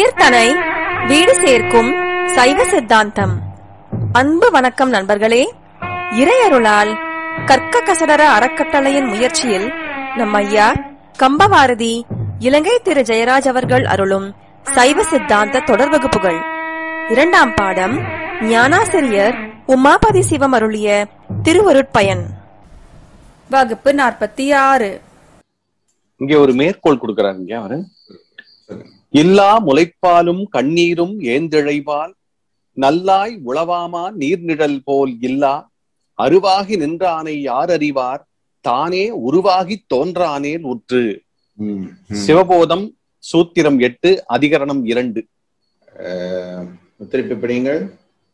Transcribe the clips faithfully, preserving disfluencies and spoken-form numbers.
உயிர்தனை வீடு சேர்க்கும் சைவ சித்தாந்தம். அன்பு வணக்கம் நண்பர்களே. இறையருளால் கற்க கசடர அறக்கட்டளையின் முயற்சியில் நம் ஐயா கம்பவாரதி இலங்கை திரு ஜெயராஜ் அவர்கள் அருளும் சைவ சித்தாந்த தொடர் வகுப்புகள். இரண்டாம் பாடம் ஞானாசிரியர் உமாபதி சிவம் அருளிய திருவருட்பயன். வகுப்பு நாற்பத்தி ஆறு. இங்க ஒரு மேற்கோள் கொடுக்கிறாங்க அவரு. இல்லா முளைப்பாலும் கண்ணீரும் ஏந்திழைவால் நல்லாய் உளவாமா நீர்நிழல் போல் இல்லா அருவாகி நின்றானை யார் அறிவார் தானே உருவாகி தோன்றானேல் உற்று. சிவபோதம் சூத்திரம் எட்டு அதிகரணம் இரண்டு. திருப்பி படியுங்கள்.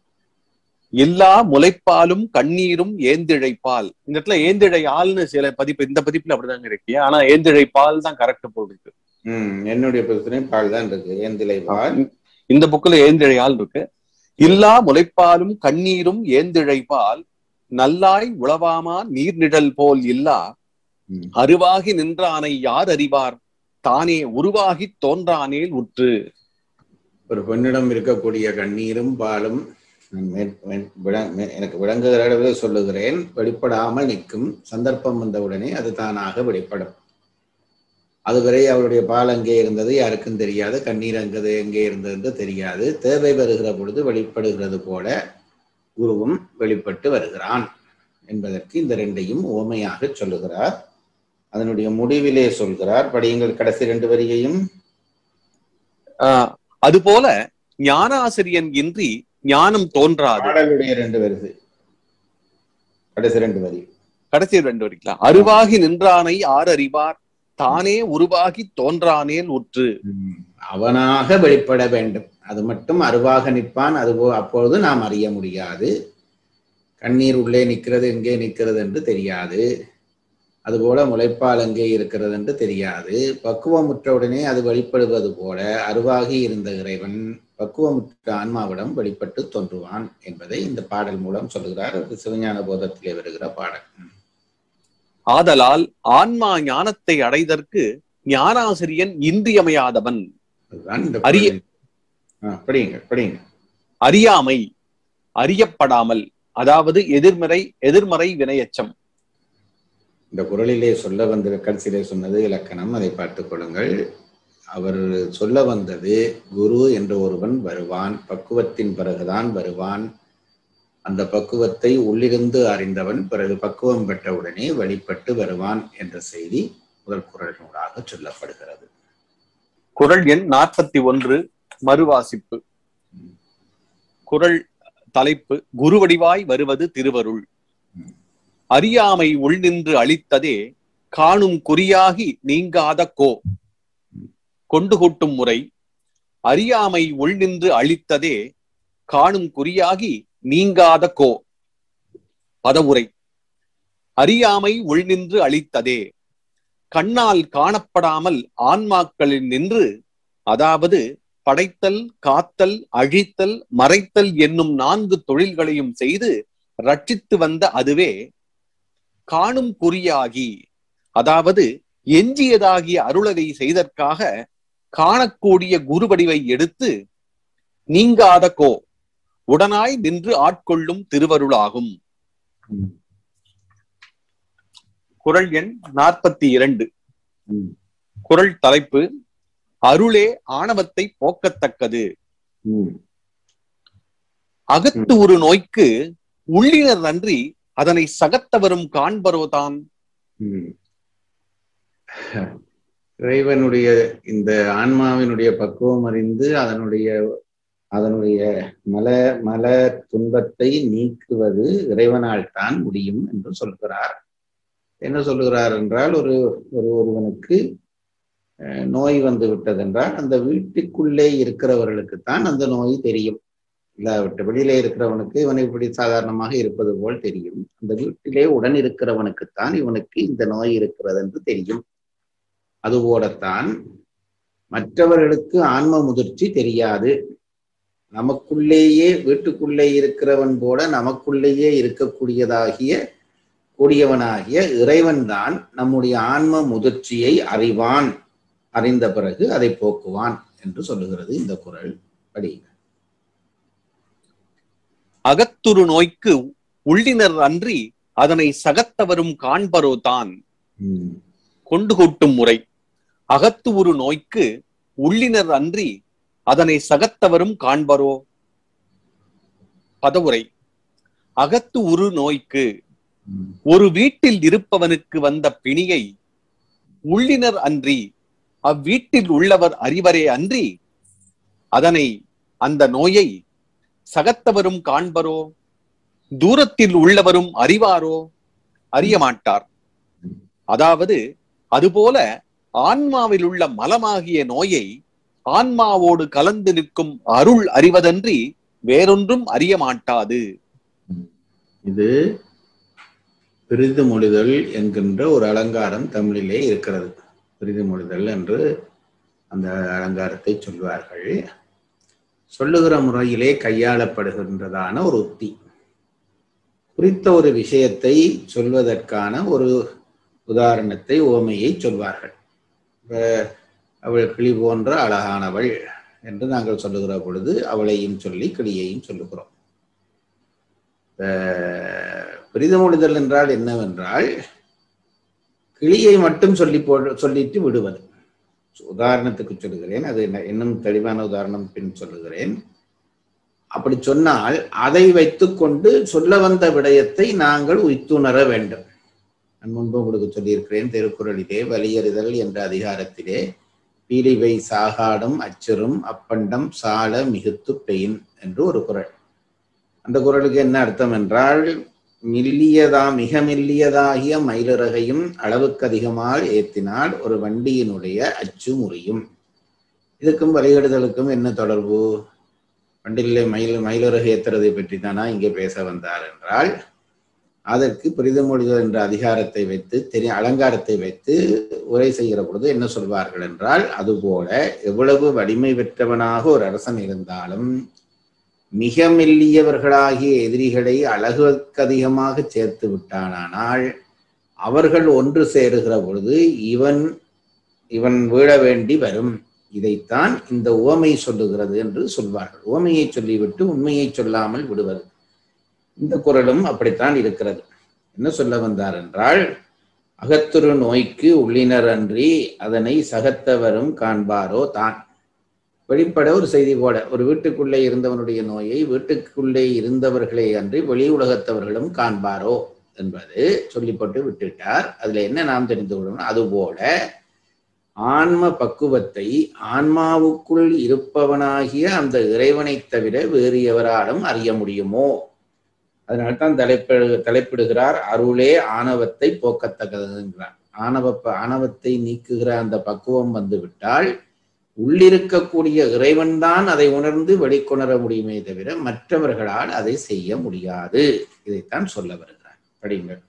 எல்லா முளைப்பாலும் கண்ணீரும் ஏந்திழைப்பால். இந்த இடத்துல ஏந்திழையால்னு சில பதிப்பு, இந்த பதிப்புல அப்படிதாங்க இருக்கு. ஆனா ஏந்திழைப்பால் தான் கரெக்ட் போல் இருக்கு. உம் என்னுடைய புத்தகத்திலே பால் தான் இருக்கு, ஏந்திழைப்பால். இந்த புக்குல ஏந்திழையால் இருக்கு. இல்லா முளைப்பாலும் கண்ணீரும் ஏந்திழைப்பால் நல்லாய் உளவாமா நீர்நிழல் போல் இல்லா அருவாகி நின்றானை யார் அறிவார் தானே உருவாகி தோன்றானேல் உற்று. ஒரு பெண்ணிடம் இருக்கக்கூடிய கண்ணீரும் பாலும் எனக்கு விளங்குகிற அளவில் சொல்லுகிறேன். வெளிப்படாமல் நிற்கும். சந்தர்ப்பம் வந்தவுடனே அது தானாக வெளிப்படும். அதுவரை அவருடைய பால் அங்கே இருந்தது யாருக்கும் தெரியாது, கண்ணீர் அங்கே எங்கே இருந்தது தெரியாது. தேவை வருகிற பொழுது வெளிப்படுகிறது போல குருவும் வெளிப்பட்டு வருகிறான் என்பதற்கு இந்த ரெண்டையும் உவமையாக சொல்லுகிறார். அதனுடைய முடிவிலே சொல்கிறார். படியுங்கள் கடைசி ரெண்டு வரியையும். ஆஹ் அதுபோல ஞானாசிரியன் இன்றி ஞானம் தோன்றாது. பாடலுடைய ரெண்டு வரிசை, கடைசி ரெண்டு வரி, கடைசி ரெண்டு வரிக்கலாம். அருவாகி நின்றானை ஆர் அறிவார் தானே உருவாகி தோன்றானேல் உற்று. அவனாக வெளிப்பட வேண்டும். அது மட்டும் அருவாக நிற்பான். அதுபோ அப்பொழுது நாம் அறிய முடியாது. கண்ணீர் உள்ளே நிற்கிறது எங்கே நிற்கிறது என்று தெரியாது. அதுபோல முளைப்பால் எங்கே இருக்கிறது என்று தெரியாது. பக்குவமுற்றவுடனே அது வெளிப்படுவது போல அருவாகி இருந்த இறைவன் பக்குவமுற்ற ஆன்மாவிடம் வெளிப்பட்டு தோன்றுவான் என்பதை இந்த பாடல் மூலம் சொல்லுகிறார். சிவஞான போதத்திலே வருகிற பாடல். ஆதலால் ஆன்மா ஞானத்தை அடைதற்கு ஞானாசிரியன் இன்றியமையாதவன். அறியாமை, அறியப்படாமல், அதாவது எதிர்மறை எதிர்மறை வினையச்சம். இந்த குறளிலே சொல்ல வந்த கடைசியிலே சொன்னது இலக்கணம், அதை பார்த்துக் கொள்ளுங்கள். அவர் சொல்ல வந்தது குரு என்ற ஒருவன் வருவான், பக்குவத்தின் பிறகுதான் வருவான். அந்த பக்குவத்தை உள்ளிருந்து அறிந்தவன் பிறகு பக்குவம் பெற்றவுடனே வெளிப்பட்டு வருவான் என்ற செய்தி முதல் குறளினூடாக சொல்லப்படுகிறது. குறள் எண் நாற்பத்தி ஒன்று மறுவாசிப்பு. குறள் தலைப்பு குருவடிவாய் வருவது திருவருள். அறியாமை உள்நின்று அளித்ததே காணும் குறியாகி நீங்காத கோ. கொண்டு கூட்டும் முறை. அறியாமை உள்நின்று அளித்ததே காணும் குறியாகி நீங்காத கோ. பதவுரை. அறியாமை உள்நின்று அளித்ததே கண்ணால் காணப்படாமல் ஆன்மாக்களில் நின்று, அதாவது படைத்தல், காத்தல், அழித்தல், மறைத்தல் என்னும் நான்கு தொழில்களையும் செய்து ரட்சித்து வந்த அதுவே காணும் குறியாகி, அதாவது எஞ்சியதாகிய அருளதை செய்தற்காக காணக்கூடிய குருவடிவை எடுத்து நீங்காத கோ உடனாய் நின்று ஆட்கொள்ளும் திருவருளாகும். குறள் எண் நாற்பத்தி இரண்டு. குறள் தலைப்பு அருளே ஆணவத்தை போக்கத்தக்கது. அகத்து ஒரு நோய்க்கு உள்ளினர் நன்றி அதனை சகத்தவரும் காண்பரோதான். இறைவனுடைய இந்த ஆன்மாவினுடைய பக்குவம் அறிந்து அதனுடைய அதனுடைய மல மல துன்பத்தை நீக்குவது இறைவனால் தான் முடியும் என்று சொல்கிறார். என்ன சொல்லுகிறார் என்றால், ஒரு ஒரு ஒருவனுக்கு நோய் வந்து விட்டதென்றால் அந்த வீட்டுக்குள்ளே இருக்கிறவர்களுக்குத்தான் அந்த நோய் தெரியும். இல்லாவிட்ட வெளியிலே இருக்கிறவனுக்கு இவனை இப்படி சாதாரணமாக இருப்பது போல் தெரியும். அந்த வீட்டிலே உடன் இருக்கிறவனுக்குத்தான் இவனுக்கு இந்த நோய் இருக்கிறது என்று தெரியும். அதுபோலத்தான் மற்றவர்களுக்கு ஆன்ம முதிர்ச்சி தெரியாது. நமக்குள்ளேயே வீட்டுக்குள்ளே இருக்கிறவன் போல நமக்குள்ளேயே இருக்கக்கூடியதாகிய கூடியவனாகிய இறைவன் தான் நம்முடைய ஆன்ம முதிர்ச்சியை அறிவான். அறிந்த பிறகு அதை போக்குவான் என்று சொல்லுகிறது இந்த குறள். படிங்க. அகத்துரு நோய்க்கு உள்ளினர் அன்றி அதனை சகத்தவரும் காண்பரோ தான். கொண்டு கூட்டும் முறை. அகத்து உரு நோய்க்கு உள்ளினர் அன்றி அதனை சகத்தவரும் காண்பரோ. பதவுரை. அகத்து உரு நோய்க்கு ஒரு வீட்டில் இருப்பவனுக்கு வந்த பிணியை உள்ளினர் அன்றி அவ்வீட்டில் உள்ளவர் அறிவரே அன்றி அதனை அந்த நோயை சகத்தவரும் காண்பரோ. தூரத்தில் உள்ளவரும் அறிவாரோ, அறிய மாட்டார். அதாவது அதுபோல ஆன்மாவில் உள்ள மலமாகிய நோயை ஆன்மாவோடு கலந்து நிற்கும் அருள் அறிவதன்றி வேறொன்றும் அறிய மாட்டாது. இது பிரிது மொழிதல் என்கின்ற ஒரு அலங்காரம் தமிழிலே இருக்கிறது. பிரிது மொழிதல் என்று அந்த அலங்காரத்தை சொல்வார்கள். சொல்லுகிற முறையிலே கையாளப்படுகின்றதான ஒரு உத்தி. குறித்த ஒரு விஷயத்தை சொல்வதற்கான ஒரு உதாரணத்தை, உவமையை சொல்வார்கள். அவள் கிளி போன்ற அழகானவள் என்று நாங்கள் சொல்லுகிற பொழுது அவளையும் சொல்லி கிளியையும் சொல்லுகிறோம். பிரிதமொழிதல் என்றால் என்னவென்றால் கிளியை மட்டும் சொல்லி போ சொல்லிட்டு விடுவது. உதாரணத்துக்கு சொல்லுகிறேன், அது இன்னும் தெளிவான உதாரணம் பின் சொல்லுகிறேன். அப்படி சொன்னால் அதை வைத்துக்கொண்டு சொல்ல வந்த விடயத்தை நாங்கள் உய்த்துணர வேண்டும். நான் முன்பு உங்களுக்கு சொல்லியிருக்கிறேன், திருக்குறளிலே வலியறிதல் என்ற அதிகாரத்திலே பீலிவை சாகாடும் அச்சரும் அப்பண்டம் சால மிகுத்து பெயின் என்று ஒரு குறள். அந்த குறளுக்கு என்ன அர்த்தம் என்றால், மில்லியதா மிக மெல்லியதாகிய மயிலிறகையும் அளவுக்கு அதிகமாக ஏற்றினால் ஒரு வண்டியினுடைய அச்சு முறியும். இதுக்கும் வலியறிதலுக்கும் என்ன தொடர்பு? வண்டியிலே மயில் மயிலிறகு ஏற்றுறதை பற்றி தானா இங்கே பேச வந்தார் என்றால், அதற்கு பிரிதமொழிதல் என்ற அதிகாரத்தை வைத்து தெரிய அலங்காரத்தை வைத்து உரை செய்கிற பொழுது என்ன சொல்வார்கள் என்றால், அதுபோல எவ்வளவு வலிமை பெற்றவனாக ஒரு அரசன் இருந்தாலும் மிக மெல்லியவர்களாகிய எதிரிகளை அழகுக்கு அதிகமாக சேர்த்து விட்டானால் அவர்கள் ஒன்று சேருகிற பொழுது இவன் இவன் வீழ வேண்டி வரும். இதைத்தான் இந்த உவமை சொல்லுகிறது என்று சொல்வார்கள். உவமையை சொல்லிவிட்டு உண்மையை சொல்லாமல் விடுவது. இந்த குறளும் அப்படித்தான் இருக்கிறது. என்ன சொல்ல வந்தார் என்றால், அகத்துரு நோய்க்கு உள்ளினர் அன்றி அதனை சகத்தவரும் காண்பாரோ தான். வெளிப்பட ஒரு செய்தி போல, ஒரு வீட்டுக்குள்ளே இருந்தவனுடைய நோயை வீட்டுக்குள்ளே இருந்தவர்களே அன்றி வெளி உலகத்தவர்களும் காண்பாரோ என்பது சொல்லிப்பட்டு விட்டுட்டார். அதுல என்ன நாம் தெரிந்து கொள்ளணும், அதுபோல ஆன்ம பக்குவத்தை ஆன்மாவுக்குள் இருப்பவனாகிய அந்த இறைவனை தவிர வேறு எவராலும் அறிய முடியுமோ? அதனால்தான் தலைப்பு தலைப்பிடுகிறார், அருளே ஆணவத்தை போக்கத்தக்கதுங்கிறார். ஆணவ ஆணவத்தை நீக்குகிற அந்த பக்குவம் வந்து விட்டால் உள்ளிருக்கக்கூடிய இறைவன் தான் அதை உணர்ந்து வெளிக்கொணர முடியுமே தவிர மற்றவர்களால் அதை செய்ய முடியாது. இதைத்தான் சொல்ல வருகிறார். படிங்கள்.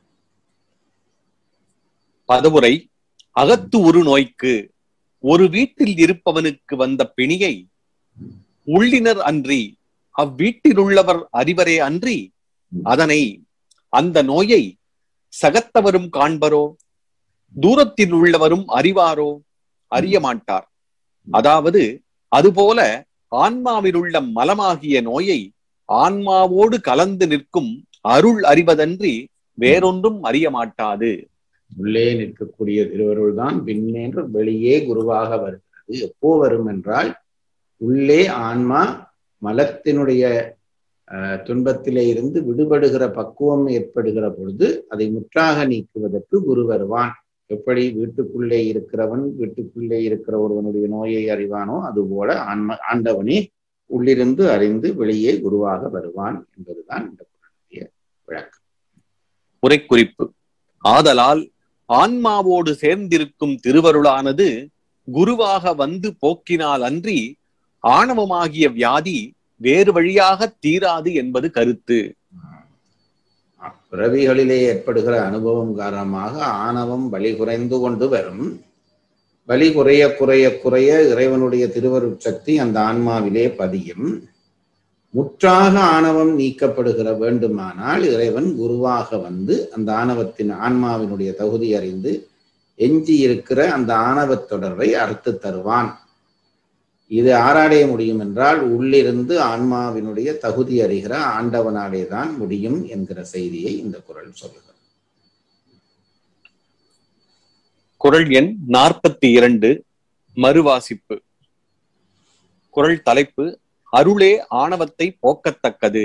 பதவுரை. அகத்து ஒரு நோய்க்கு ஒரு வீட்டில் இருப்பவனுக்கு வந்த பிணியை உள்ளினர் அன்றி அவ்வீட்டில் உள்ளவர் அறிவரே அன்றி அதனை அந்த நோயை சகத்தவரும் காண்பரோ. தூரத்தில் உள்ளவரும் அறிவாரோ, அறிய மாட்டார். அதாவது அதுபோல ஆன்மாவில் உள்ள மலமாகிய நோயை ஆன்மாவோடு கலந்து நிற்கும் அருள் அறிவதன்றி வேறொன்றும் அறிய மாட்டாது. உள்ளே நிற்கக்கூடிய திருவருள் தான் பின்னேன்று வெளியே குருவாக வருகிறது. எப்போ வரும் என்றால், உள்ளே ஆன்மா மலத்தினுடைய அஹ் துன்பத்திலே இருந்து விடுபடுகிற பக்குவம் ஏற்படுகிற பொழுது அதை முற்றாக நீக்குவதற்கு குரு வருவான். எப்படி வீட்டுக்குள்ளே இருக்கிறவன் வீட்டுக்குள்ளே இருக்கிற ஒருவனுடைய நோயை அறிவானோ அதுபோல ஆன்ம ஆண்டவனே உள்ளிருந்து அறிந்து வெளியே குருவாக வருவான் என்பதுதான் இந்த குறளுடைய விளக்கம். உரை குறிப்பு. ஆதலால் ஆன்மாவோடு சேர்ந்திருக்கும் திருவருளானது குருவாக வந்து போக்கினால் அன்றி ஆணவமாகிய வியாதி வேறு வழியாக தீராது என்பது கருத்து. பிறவிகளிலே ஏற்படுகிற அனுபவம் காரணமாக ஆணவம் வலி குறைந்து கொண்டு வரும். வலி குறைய குறைய குறைய இறைவனுடைய திருவருட்சக்தி அந்த ஆன்மாவிலே பதியும். முற்றாக ஆணவம் நீக்கப்படுகிற வேண்டுமானால் இறைவன் குருவாக வந்து அந்த ஆணவத்தின் ஆன்மாவினுடைய தகுதி அறிந்து எஞ்சி இருக்கிற அந்த ஆணவத் தொடர்பை அறுத்து தருவான். இது ஆராடைய முடியும் என்றால் உள்ளிருந்து ஆன்மாவினுடைய தகுதி அறிகிற ஆண்டவனாலே தான் முடியும் என்கிற செய்தியை இந்த குறள் சொல்லுகிறது. குறள் எண் நாற்பத்தி இரண்டு, மறுவாசிப்பு. குறள் தலைப்பு அருளே ஆணவத்தை போக்கத்தக்கது.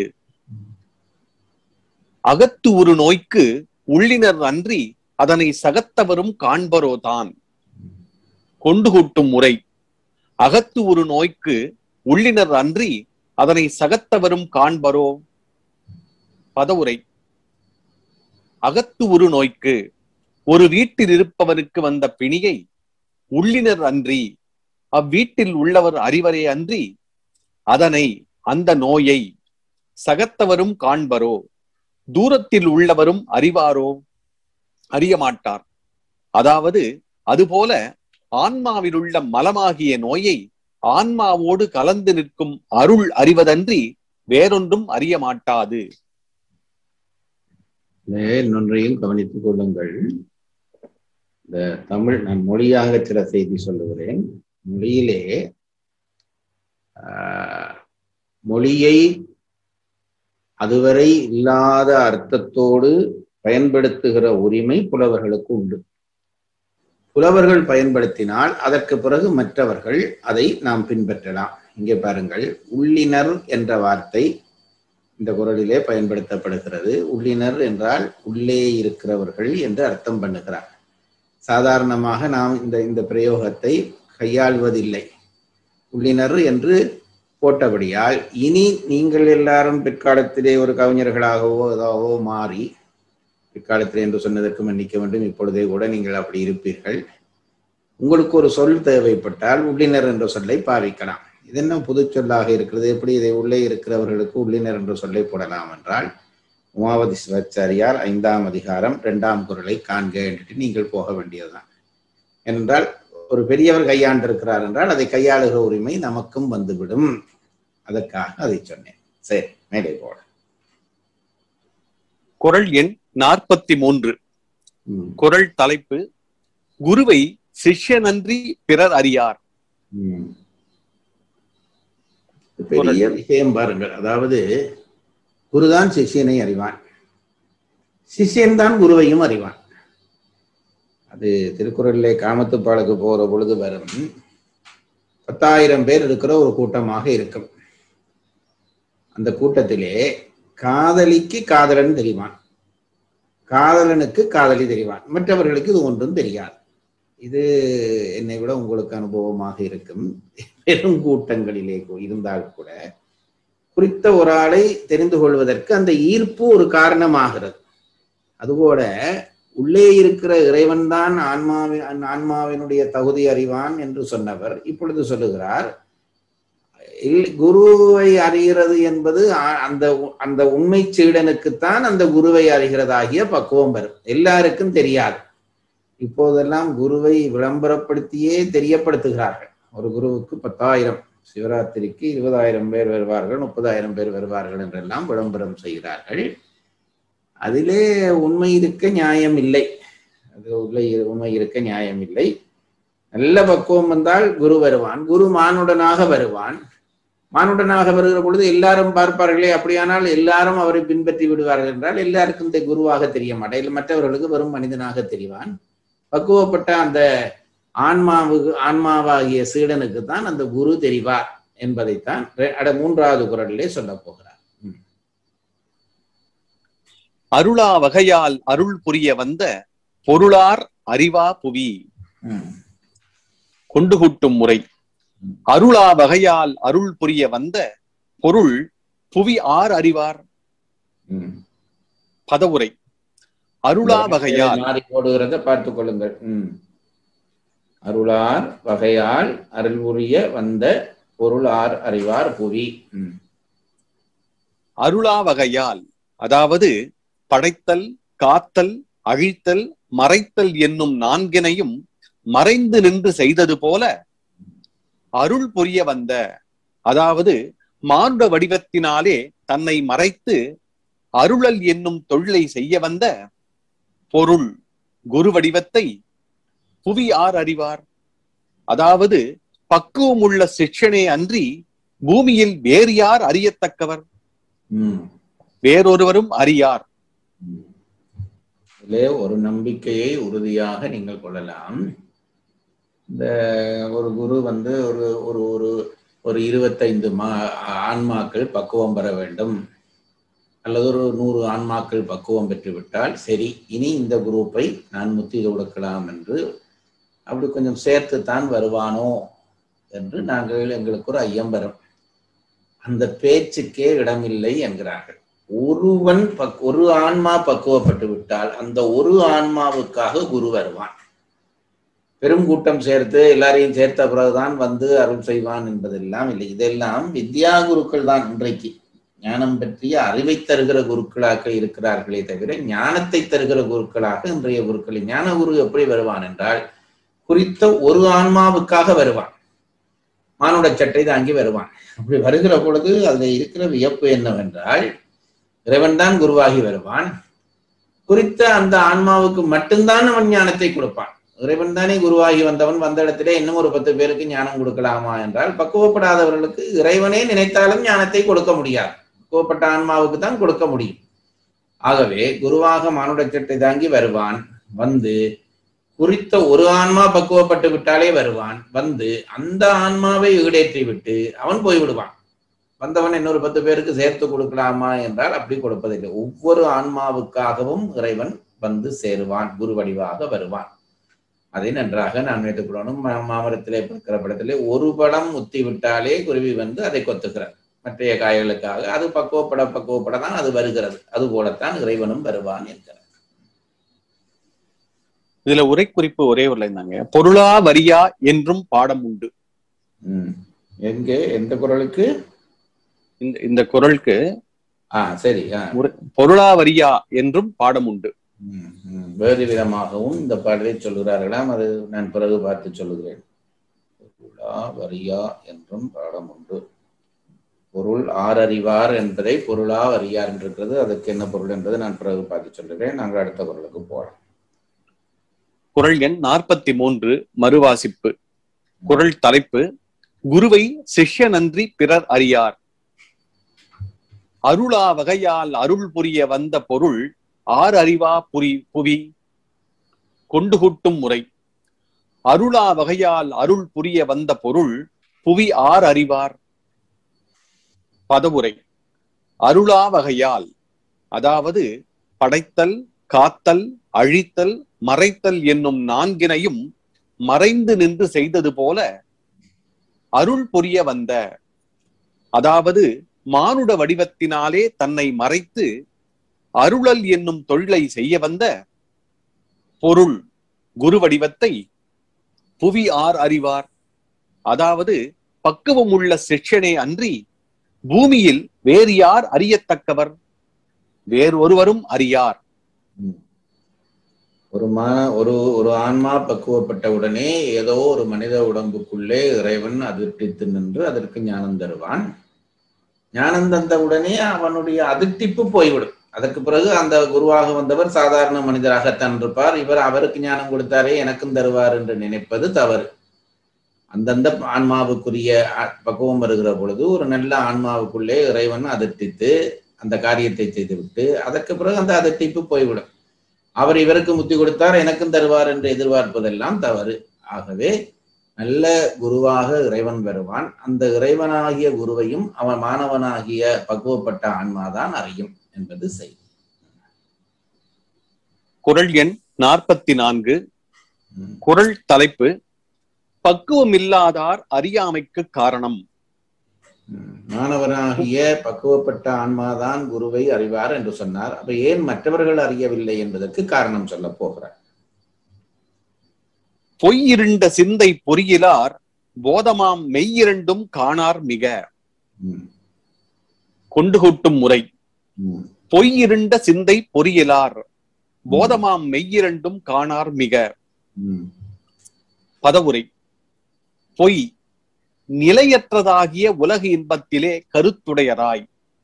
அகத்து ஒரு நோய்க்கு உள்ளினர் அன்றி அதனை சகத்தவரும் காண்பரோதான். கொண்டு கூட்டும் முறை. அகத்து ஒரு நோய்க்கு உள்ளினர் அன்றி அதனை சகத்தவரும் காண்பரோ. பதவுரை. அகத்து ஒரு நோய்க்கு, ஒரு வீட்டில் இருப்பவருக்கு வந்த பிணியை உள்ளினர் அன்றி அவ்வீட்டில் உள்ளவர் அறிவரே அன்றி அதனை, அந்த நோயை சகத்தவரும் காண்பரோ, தூரத்தில் உள்ளவரும் அறிவாரோ, அறிய மாட்டார். அதாவது அதுபோல ஆன்மாவில் உள்ள மலமாகிய நோயை ஆன்மாவோடு கலந்து நிற்கும் அருள் அறிவதன்றி வேறொன்றும் அறிய மாட்டாது. இன்னொன்றையும் கவனித்துக் கொள்ளுங்கள். இந்த தமிழ், நான் மொழியாக சில செய்தி சொல்லுகிறேன். மொழியிலே ஆஹ் மொழியை அதுவரை இல்லாத அர்த்தத்தோடு பயன்படுத்துகிற உரிமை புலவர்களுக்கு உண்டு. புலவர்கள் பயன்படுத்தினால் அதற்கு பிறகு மற்றவர்கள் அதை நாம் பின்பற்றலாம். இங்கே பாருங்கள், உள்ளினர் என்ற வார்த்தை இந்த குறளிலே பயன்படுத்தப்படுகிறது. உள்ளினர் என்றால் உள்ளே இருக்கிறவர்கள் என்று அர்த்தம் பண்ணுகிறார். சாதாரணமாக நாம் இந்த இந்த பிரயோகத்தை கையாள்வதில்லை. உள்ளினர் என்று போட்டபடியால் இனி நீங்கள் எல்லாரும் பிற்காலத்திலே ஒரு கவிஞர்களாகவோ ஏதாவோ மாறி, பிற்காலத்திலே என்று சொன்னதற்கு மன்னிக்க வேண்டும், இப்பொழுதே கூட நீங்கள் அப்படி இருப்பீர்கள், உங்களுக்கு ஒரு சொல் தேவைப்பட்டால் உள்ளினர் என்ற சொல்லை பாவிக்கலாம். இது என்ன புது சொல்லாக இருக்கிறது, எப்படி இதை உள்ளே இருக்கிறவர்களுக்கு உள்ளினர் என்ற சொல்லை போடலாம் என்றால், உமாவதி சிவாச்சாரியார் ஐந்தாம் அதிகாரம் இரண்டாம் குறளை காண்க என்று நீங்கள் போக வேண்டியதுதான். என்றால் ஒரு பெரியவர் கையாண்டிருக்கிறார் என்றால் அதை கையாளுகிற உரிமை நமக்கும் வந்துவிடும். அதற்காக அதை சொன்னேன். சரி, மேலே போட. குறள் எண் நாற்பத்தி மூன்று. குறள் தலைப்பு குருவை சிஷ்யனன்றி பிறர் அறியார். பெரிய விஷயம் பாருங்கள். அதாவது குருதான் சிஷ்யனை அறிவான், சிஷ்யன் தான் குருவையும் அறிவான். அது திருக்குறளிலே காமத்துப்பாலுக்கு போற பொழுது வரும். பத்தாயிரம் பேர் இருக்கிற ஒரு கூட்டமாக இருக்கும். அந்த கூட்டத்திலே காதலிக்கு காதலன் தெரிவான், காதலனுக்கு காதலி தெரிவான், மற்றவர்களுக்கு இது ஒன்றும் தெரியாது. இது என்னை விட உங்களுக்கு அனுபவமாக இருக்கும். பெரும் கூட்டங்களிலே இருந்தால் கூட குறித்த ஒரு ஆளை தெரிந்து கொள்வதற்கு அந்த ஈர்ப்பு ஒரு காரணமாகிறது. அதுபோல உள்ளே இருக்கிற இறைவன் தான் ஆன்மாவின் ஆன்மாவினுடைய தகுதி அறிவான் என்று சொன்னவர் இப்பொழுது சொல்லுகிறார், குருவை அறிகிறது என்பது அந்த அந்த உண்மை சீடனுக்குத்தான் அந்த குருவை அறிகிறதாகிய பக்குவம் வரும். எல்லாருக்கும் தெரியாது. இப்போதெல்லாம் குருவை விளம்பரப்படுத்தியே தெரியப்படுத்துகிறார்கள். ஒரு குருவுக்கு பத்தாயிரம், சிவராத்திரிக்கு இருபதாயிரம் பேர் வருவார்கள், முப்பதாயிரம் பேர் வருவார்கள் என்றெல்லாம் விளம்பரம் செய்கிறார்கள். அதிலே உண்மை இருக்க நியாயம் இல்லை. அது உள்ள உண்மை இருக்க நியாயம் இல்லை. நல்ல பக்குவம் வந்தால் குரு வருவான், குரு மானுடனாக வருவான். மானுடனாக வருகிற பொழுது எல்லாரும் பார்ப்பார்களே, அப்படியானால் எல்லாரும் அவரை பின்பற்றி விடுவார்கள் என்றால் எல்லாருக்கும் இந்த குருவாக தெரிய மாட்டேன், மற்றவர்களுக்கு வெறும் மனிதனாக தெரிவான். பக்குவப்பட்ட அந்த ஆன்மாவுக்கு ஆன்மாவாகிய சீடனுக்கு தான் அந்த குரு தெரிவார் என்பதைத்தான் அட மூன்றாவது குறளிலே சொல்ல போகிறார். அருளா வகையால் அருள் புரிய வந்த பொருளார் அறிவா புவி. கொண்டு கூட்டும் முறை. அருளா வகையால் அருள் புரிய வந்த பொருள் புவி ஆர் அறிவார். பதவுரை. அருளா வகையால் மாறி போடுகிறத பார்த்துக் கொள்ளுங்கள். உம் அருளார் வகையால் அருள் புரிய வந்த பொருள் ஆர் அறிவார் புவி. அருளா வகையால் அதாவது படைத்தல், காத்தல், அழித்தல், மறைத்தல் என்னும் நான்கினையும் மறைந்து நின்று செய்தது போல அருள் புரிய வந்த, அதாவது மானுட வடிவத்தினாலே தன்னை மறைத்து அருளல் என்னும் தொழிலை செய்ய வந்த பொருள் குரு வடிவத்தை புவி ஆர் அறிவார். அதாவது பக்குவம் உள்ள சிஷ்யனே அன்றி பூமியில் வேறு யார் அறியத்தக்கவர்? வேறொருவரும் அறியார். ஒரு நம்பிக்கையை உறுதியாக நீங்கள் கொள்ளலாம். இந்த ஒரு குரு வந்து ஒரு ஒரு ஒரு ஒரு இருபத்தைந்து மா ஆன்மாக்கள் பக்குவம் பெற வேண்டும், அல்லது ஒரு நூறு ஆன்மாக்கள் பக்குவம் பெற்றுவிட்டால் சரி, இனி இந்த குரூப்பை நான் முத்தி கொடுக்கலாம் என்று அப்படி கொஞ்சம் சேர்த்துத்தான் வருவானோ என்று நாங்கள் எங்களுக்கு ஒரு ஐயம் வரும். அந்த பேச்சுக்கே இடமில்லை என்கிறார்கள். ஒருவன் பக் ஒரு ஆன்மா பக்குவப்பட்டு விட்டால் அந்த ஒரு ஆன்மாவுக்காக குரு வருவான். பெரும் கூட்டம் சேர்த்து எல்லாரையும் சேர்த்த பிறகுதான் வந்து அருள் செய்வான் என்பதெல்லாம் இல்லை. இதெல்லாம் வித்யா குருக்கள் தான் இன்றைக்கு ஞானம் பற்றிய அறிவை தருகிற குருக்களாக இருக்கிறார்களே தவிர ஞானத்தை தருகிற குருக்களாக இன்றைய குருக்கள். ஞான குரு எப்படி வருவான் என்றால் குறித்த ஒரு ஆன்மாவுக்காக வருவான், மானுட சட்டை தாங்கி வருவான். அப்படி வருகிற பொழுது அதுல இருக்கிற வியப்பு என்னவென்றால் இறைவன் தான் குருவாகி வருவான். குறித்த அந்த ஆன்மாவுக்கு மட்டும்தான் அவன் ஞானத்தை கொடுப்பான். இறைவன் தானே குருவாகி வந்தவன், வந்த இடத்திலே இன்னும் ஒரு பத்து பேருக்கு ஞானம் கொடுக்கலாமா என்றால் பக்குவப்படாதவர்களுக்கு இறைவனே நினைத்தாலும் ஞானத்தை கொடுக்க முடியாது. பக்குவப்பட்ட ஆன்மாவுக்கு தான் கொடுக்க முடியும். ஆகவே குருவாக மானுட சட்டை தாங்கி வருவான். வந்து குறித்த ஒரு ஆன்மா பக்குவப்பட்டு விட்டாலே வருவான். வந்து அந்த ஆன்மாவை ஈடேற்றி விட்டு அவன் போய்விடுவான். வந்தவன் இன்னொரு பத்து பேருக்கு சேர்த்து கொடுக்கலாமா என்றால் அப்படி கொடுப்பதில்லை. ஒவ்வொரு ஆன்மாவுக்காகவும் இறைவன் வந்து சேருவான், குரு வடிவாக வருவான். அதை நன்றாக நான் ஏற்றுக்கொள்ளணும். மாமரத்திலே இருக்கிற படத்திலே ஒரு படம் முத்தி விட்டாலே குருவி வந்து அதை கொத்துக்கிறார். மற்றைய காய்களுக்காக அது பக்குவப்பட பக்குவப்பட தான் அது வருகிறது. அது போலத்தான் இறைவனும் வருவான் என்கிறார். இதுல உரை குறிப்பு ஒரே ஒரு இருந்தாங்க, பொருளா வரியா என்றும் பாடம் உண்டு. உம் எங்கே எந்த குரலுக்கு? இந்த இந்த குரலுக்கு ஆஹ் சரி பொருளா வரியா என்றும் பாடம் உண்டு. வேறு விதமாகவும் இந்த பாடலை சொல்கிறார்களாம். அது நான் பிறகு பார்த்து சொல்லுகிறேன். பொருளா வரியா என்றும் பாடம் உண்டு. பொருள் ஆறறிவார் என்பதை பொருளா வரியார் என்றிருக்கிறது. அதுக்கு என்ன பொருள் என்பதை நான் பிறகு பார்த்து சொல்லுகிறேன். நாங்கள் அடுத்த குரலுக்கு போகலாம். குறள் எண் நாற்பத்தி மூன்று மறுவாசிப்பு. குறள் தலைப்பு குருவை சிஷ்யனன்றி பிறர் அறியார். அருளா வகையால் அருள் புரிய வந்த பொருள் ஆர் அறிவா புரி புவி கொண்டு கூட்டும் முறை. அருளா வகையால் அருள் புரிய வந்த பொருள் புவி ஆர் அறிவார். பதவுரை. அருளா வகையால் அதாவது படைத்தல், காத்தல், அழித்தல், மறைத்தல் என்னும் நான்கினையும் மறைந்து நின்று செய்தது போல அருள் புரிய வந்த, அதாவது மானுட வடிவத்தினாலே தன்னை மறைத்து அருளல் என்னும் தொழிலை செய்ய வந்த பொருள் குரு வடிவத்தை புவி ஆர் அறிவார். அதாவது பக்குவம் உள்ள சிஷ்யனே அன்றி பூமியில் வேறு யார் அறியத்தக்கவர்? வேறு ஒருவரும் அறியார். ஒரு மா ஒரு ஒரு ஆன்மா பக்குவப்பட்ட உடனே ஏதோ ஒரு மனித உடம்புக்குள்ளே இறைவன் அதிர்ஷ்டித்து நின்று அதற்கு ஞானம் தருவான். ஞானம் தந்த உடனே அவனுடைய அதிர்ஷ்டிப்பு போய்விடும். அதற்கு பிறகு அந்த குருவாக வந்தவர் சாதாரண மனிதராகத்தான் இருப்பார். இவர் அவருக்கு ஞானம் கொடுத்தாரே எனக்கும் தருவார் என்று நினைப்பது தவறு. அந்தந்த ஆன்மாவுக்குரிய பக்குவம் வருகிற பொழுது ஒரு நல்ல ஆன்மாவுக்குள்ளே இறைவன் அதிர்ஷ்டித்து அந்த காரியத்தை செய்துவிட்டு அதற்கு பிறகு அந்த அதிர்ஷ்டிப்பு போய்விடும். அவர் இவருக்கு முத்தி கொடுத்தார் எனக்கும் தருவார் என்று எதிர்பார்ப்பதெல்லாம் தவறு. ஆகவே நல்ல குருவாக இறைவன் வருவான். அந்த இறைவனாகிய குருவையும் அவன் மாணவனாகிய பக்குவப்பட்ட ஆன்மாதான் அறியும் என்பது செய்தி. குறள் எண் நாற்பத்தி நான்கு. குறள் தலைப்பு பக்குவம் இல்லாதார் அறியாமைக்கு காரணம். மாணவனாகிய பக்குவப்பட்ட ஆன்மாதான் குருவை அறிவார் என்று சொன்னார். அப்ப ஏன் மற்றவர்கள் அறியவில்லை என்பதற்கு காரணம் சொல்ல போகிறார். பொய்யிருண்ட சிந்தை பொறியிலார் போதமாம் மெய்யிரண்டும் காணார் மிக. கொண்டு கூட்டும் முறை. பொய்யிருண்ட சிந்தை பொறியிலார் போதமாம் மெய்யிரண்டும் காணார் மிக. பதவுரை. பொய் நிலையற்றதாகிய உலக இன்பத்திலே கருத்துடையராய்.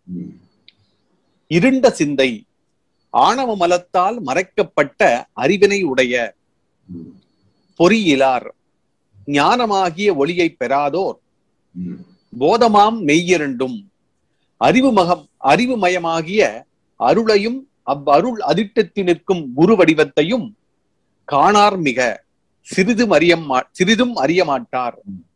இருண்ட சிந்தை ஆணவ மலத்தால் மறைக்கப்பட்ட அறிவினை உடைய. பொறியிலார் ஞானமாகிய ஒளியை பெறாதோர் போதமாம் மெய்யிரண்டும் அறிவுமகம் அறிவுமயமாகிய அருளையும் அவ்வருள் அதிட்டத்தில் நிற்கும் குரு வடிவத்தையும் காணார் மிக சிறிதும் அறிய சிறிதும் அறிய மாட்டார்.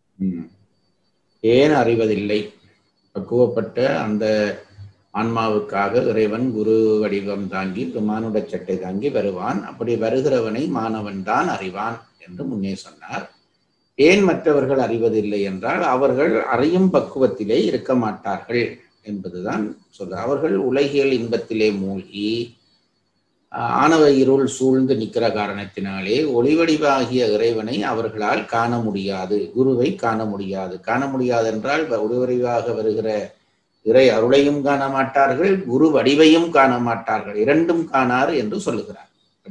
ஏன் அறிவதில்லை? பக்குவப்பட்ட அந்த ஆன்மாவுக்காக இறைவன் குரு வடிவம் தாங்கி மானுட சட்டை தாங்கி வருவான். அப்படி வருகிறவனை மாணவன் தான் அறிவான் என்று முன்னே சொன்னார். ஏன் மற்றவர்கள் அறிவதில்லை என்றால் அவர்கள் அறியும் பக்குவத்திலே இருக்க மாட்டார்கள் என்பதுதான் சொல்ற. அவர்கள் உலகியல் இன்பத்திலே மூழ்கி ஆணவ இருள் சூழ்ந்து நிற்கிற காரணத்தினாலே ஒளிவடிவாகிய இறைவனை அவர்களால் காண முடியாது, குருவை காண முடியாது. காண முடியாது என்றால் ஒளிவடிவாக வருகிற இறை அருளையும் காண மாட்டார்கள், குரு வடிவையும் காண மாட்டார்கள், இரண்டும் காணார் என்று சொல்லுகிறார்.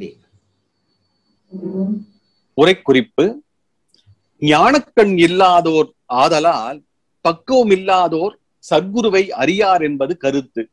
உரை குறிப்பு: ஞானக்கண் இல்லாதோர் ஆதலால் பக்குவம் இல்லாதோர் சத்குருவை அறியார் என்பது கருத்து.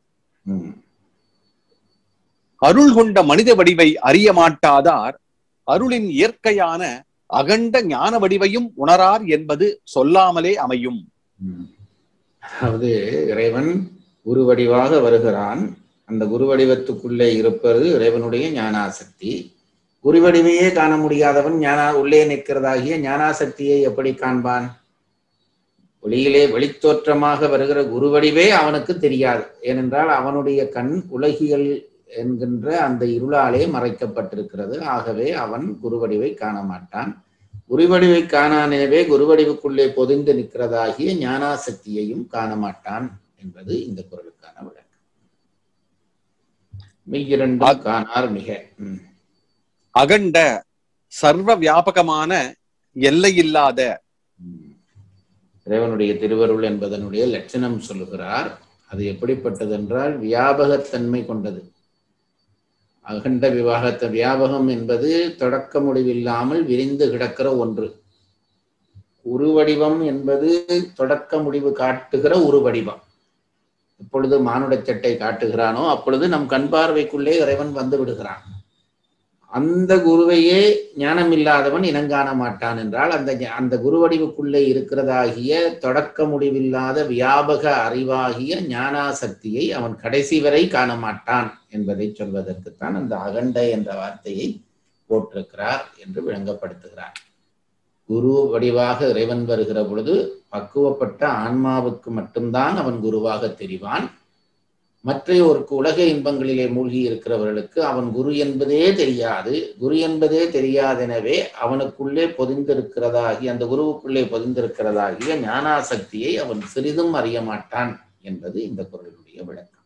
அருள் கொண்ட மனித வடிவை அறிய மாட்டாதார் அருளின் இயற்கையான அகண்ட ஞான வடிவையும் உணரார் என்பது சொல்லாமலே அமையும். அதாவது இறைவன் குரு வடிவாக வருகிறான். அந்த குரு வடிவத்துக்குள்ளே இருப்பது இறைவனுடைய ஞானாசக்தி. குரு வடிவையே காண முடியாதவன் ஞானா உள்ளே நிற்கிறதாகிய ஞானாசக்தியை எப்படி காண்பான்? ஒளியிலே வெளித்தோற்றமாக வருகிற குரு வடிவே அவனுக்கு தெரியாது. ஏனென்றால் அவனுடைய கண் உலகியல் என்கின்ற அந்த இருளாலே மறைக்கப்பட்டிருக்கிறது. ஆகவே அவன் குருவடிவை காண மாட்டான். குருவடிவை காணானவே குருவடிவுக்குள்ளே பொதிந்து நிற்கிறதாகிய ஞானாசக்தியையும் காண மாட்டான் என்பது இந்த குறளுக்கான விளக்கம். மெய்யிரண்டும் காணார் மிக. அகண்ட சர்வ வியாபகமான எல்லையில்லாத இறைவனுடைய திருவருள் என்பதனுடைய லட்சணம் சொல்லுகிறார். அது எப்படிப்பட்டது என்றால் வியாபகத்தன்மை கொண்டது. அகண்ட விவாகத்த வியாபகம் என்பது தொடக்க முடிவில்லாமல் விரிந்து கிடக்கிற ஒன்று. உருவடிவம் என்பது தொடக்க முடிவு காட்டுகிற உருவடிவம். எப்பொழுது மானுட சட்டை காட்டுகிறானோ அப்பொழுது நம் கண் பார்வைக்குள்ளே இறைவன் வந்து விடுகிறான். அந்த குருவையே ஞானம் இல்லாதவன் இனங்காண மாட்டான் என்றால் அந்த அந்த குருவடிவுக்குள்ளே இருக்கிறதாகிய தொடக்க முடிவில்லாத வியாபக அறிவாகிய ஞானாசக்தியை அவன் கடைசி வரை காண மாட்டான் என்பதை சொல்வதற்குத்தான் அந்த அகண்ட என்ற வார்த்தையை போட்டிருக்கிறார் என்று விளங்கப்படுத்துகிறார். குரு வடிவாக இறைவன் வருகிற பொழுது பக்குவப்பட்ட ஆன்மாவுக்கு மட்டும்தான் அவன் குருவாக தெரிவான். மற்றையோருக்கு உலக இன்பங்களிலே மூழ்கி இருக்கிறவர்களுக்கு அவன் குரு என்பதே தெரியாது. குரு என்பதே தெரியாதெனவே அவனுக்குள்ளே பொதிந்திருக்கிறதாகி அந்த குருவுக்குள்ளே பொதிந்திருக்கிறதாகிய ஞானாசக்தியை அவன் சிறிதும் அறிய மாட்டான் என்பது இந்த குறளுடைய விளக்கம்.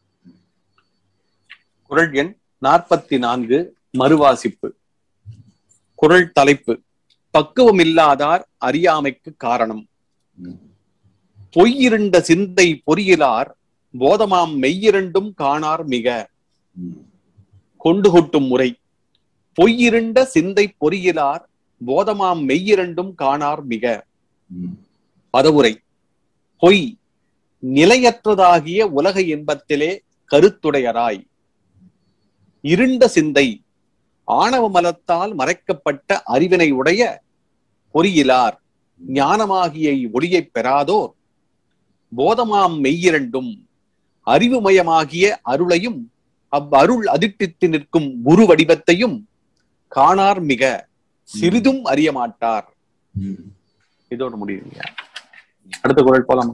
குறள் எண் நாற்பத்தி நான்கு மறுவாசிப்பு. குறள் தலைப்பு: பக்குவம் இல்லாதார் அறியாமைக்கு காரணம். பொய்யிருண்ட சிந்தை பொறியிலார் போதமாம் மெய்யிரண்டும் காணார் மிக. கொண்டு கொட்டும் முறை: பொய்யிருண்ட சிந்தை பொறியிலார் போதமாம் மெய்யிரண்டும் காணார் மிக. பதவுரை: பொய் நிலையற்றதாகிய உலக இன்பத்திலே கருத்துடையராய் இருண்ட சிந்தை ஆணவ மலத்தால் மறைக்கப்பட்ட அறிவினை உடைய பொறியிலார் ஞானமாகிய ஒளியை பெறாதோர் போதமாம் மெய்யிரண்டும் அறிவுமயமாகிய அருளையும் அவ்வருள் அதிட்டித்து நிற்கும் குரு வடிவத்தையும் காணார் மிக சிறிதும் அறிய மாட்டார். இதோட முடியுங்க. அடுத்த குறள் போலாம்.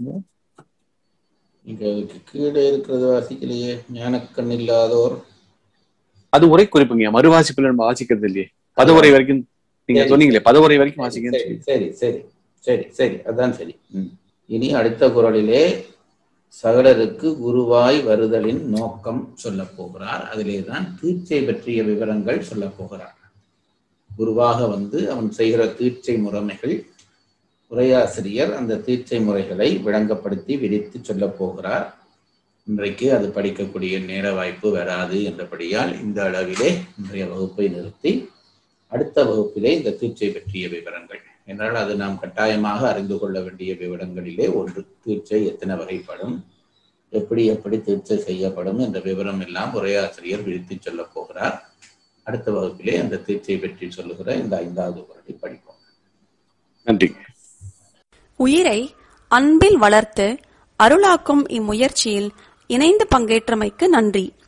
கீழே இருக்கிறது வாசிக்கலையே. ஞானக்கண் இல்லாதோர் அது உரை குறிப்புங்க. மறுவாசிப்புல நம்ம வாசிக்கிறது இல்லையே. பதவுரை வரைக்கும் நீங்க சொன்னீங்களே, பதவுரை வரைக்கும் வாசிக்க. சரி சரி சரி சரி அதான் சரி. இனி அடுத்த குறளிலே சகலருக்கு குருவாய் வருதலின் நோக்கம் சொல்ல போகிறார். அதிலே தான் தீட்சை பற்றிய விவரங்கள் சொல்ல போகிறார். குருவாக வந்து அவன் செய்கிற தீட்சை முறைமைகள், உரையாசிரியர் அந்த தீட்சை முறைகளை விளங்கப்படுத்தி விரித்து சொல்ல போகிறார். இன்றைக்கு அது படிக்கக்கூடிய நேர வாய்ப்பு வராது என்றபடியால் இந்த அளவிலே இன்றைய வகுப்பை நிறுத்தி அடுத்த வகுப்பிலே இந்த தீட்சை பற்றிய விவரங்கள் என்றால் அது நாம் கட்டாயமாக அறிந்து கொள்ள வேண்டிய விவரங்களிலே ஒன்று. தீட்சை எத்தனை வகைப்படும், எப்படி எப்படி தீட்சை செய்யப்படும் என்ற விவரம் எல்லாம் உரையாசிரியர் விரித்து சொல்ல போகிறார். அடுத்த வகுப்பிலே அந்த தீட்சை பற்றி சொல்லுகிற இந்த ஐந்தாவது குறளை படிப்போம். நன்றி. உயிரை அன்பில் வளர்த்து அருளாக்கும் இம்முயற்சியில் இணைந்து பங்கேற்றமைக்கு நன்றி.